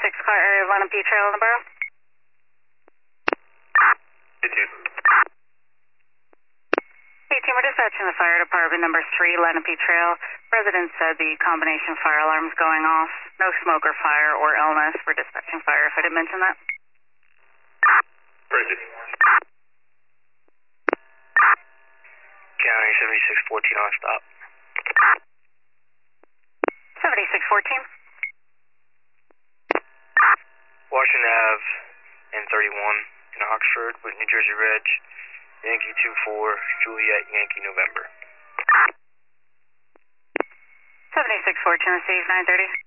car area of Lenape Trail in the borough. Hey, team, we're dispatching the fire department, number 3, Lenape Trail. Residents said the combination fire alarm's going off. No smoke or fire or illness. We're dispatching fire, if I didn't mention that. Bridget. County 7614 on stop. 7614. Washington Ave and 31 in Oxford with New Jersey Reg. Yankee 24, Juliet, Yankee, November. 7614, receive 930.